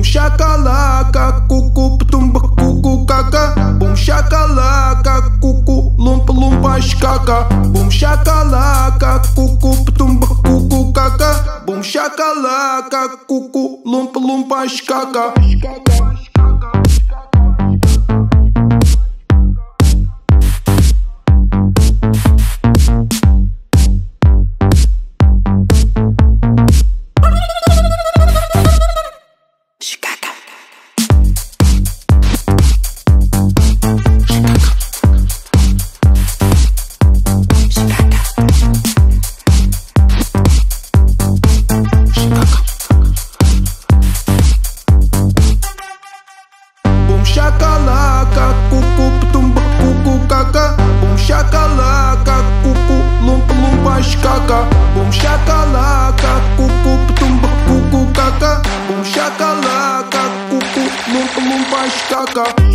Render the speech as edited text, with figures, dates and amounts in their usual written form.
Bum shakalaka, cucu, tumba, cucu, caca. Bum shakalaka, cucu, lumpa, lumpa, escaca. Bum shakalaka, cucu, tumba, cucu, caca. Bum shakalaka, cucu, lumpa, lumpa, escaca. Shakalaka, cucu, tumba, cucu, caca. Bum shakalaka, cucu, lumpa, lumpa, escaca. Bum shakalaka, cucu, tumba, cucu, caca. Bum shakalaka, cucu, lumpa, lumpa, escaca.